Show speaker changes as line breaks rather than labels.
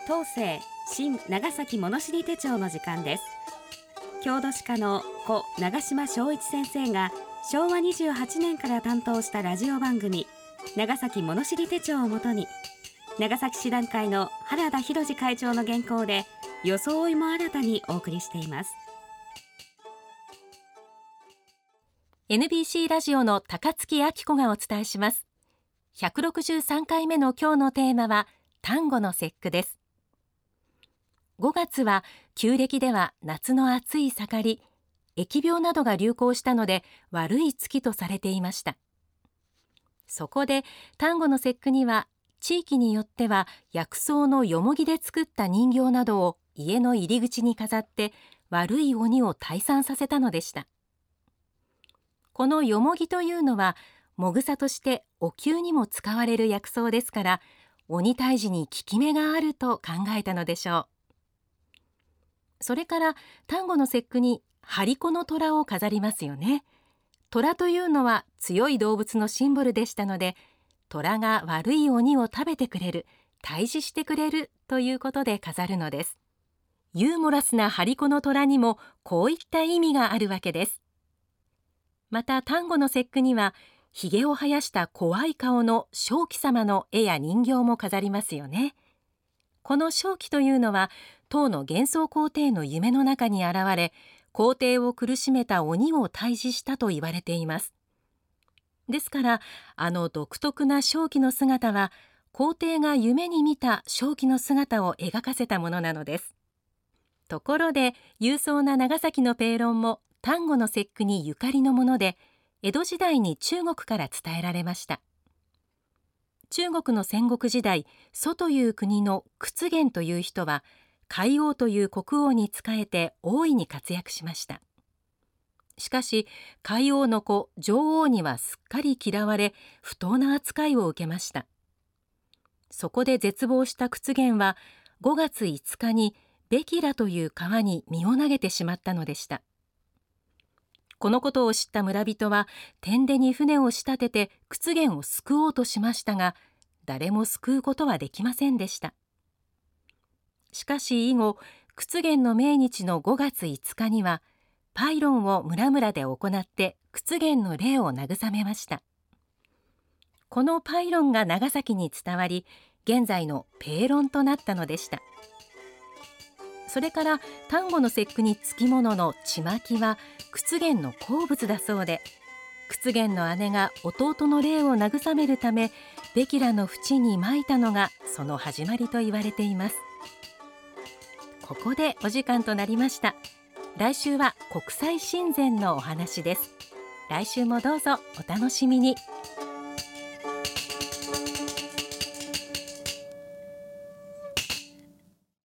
東西新長崎物知り手帳の時間です。郷土史家の故長島昭一先生が昭和28年から担当したラジオ番組長崎物知り手帳をもとに、長崎市団会の原田博会長の原稿で装いも新たにお送りしています。
NBC ラジオの高槻明子がお伝えします。163回目の今日のテーマは端午の節句です。5月は旧暦では夏の暑い盛り、疫病などが流行したので悪い月とされていました。そこで端午の節句には地域によっては薬草のよもぎで作った人形などを家の入り口に飾って悪い鬼を退散させたのでした。このよもぎというのはもぐさとしてお灸にも使われる薬草ですから、鬼退治に効き目があると考えたのでしょう。それから端午の節句に張り子の虎を飾りますよね。虎というのは強い動物のシンボルでしたので、虎が悪い鬼を食べてくれる、退治してくれるということで飾るのです。ユーモラスな張り子の虎にもこういった意味があるわけです。また端午の節句にはひげを生やした怖い顔の正気様の絵や人形も飾りますよね。この正気というのは唐の幻想皇帝の夢の中に現れ、皇帝を苦しめた鬼を退治したと言われています。ですから独特な正気の姿は皇帝が夢に見た正気の姿を描かせたものなのです。ところで勇壮な長崎のペーロンも端午の節句にゆかりのもので、江戸時代に中国から伝えられました。中国の戦国時代、蘇という国の屈原という人は海王という国王に仕えて大いに活躍しました。しかし海王の子女王にはすっかり嫌われ、不当な扱いを受けました。そこで絶望した屈原は5月5日にベキラという川に身を投げてしまったのでした。このことを知った村人は天手に船を仕立てて屈原を救おうとしましたが、誰も救うことはできませんでした。しかし以後、屈原の命日の5月5日にはパイロンを村々で行って屈原の霊を慰めました。このパイロンが長崎に伝わり、現在のペーロンとなったのでした。それから端午の節句につきもののちまきは屈原の好物だそうで、屈原の姉が弟の霊を慰めるためベキラの淵に撒いたのがその始まりと言われています。ここでお時間となりました。来週は国際親善のお話です。来週もどうぞお楽しみに。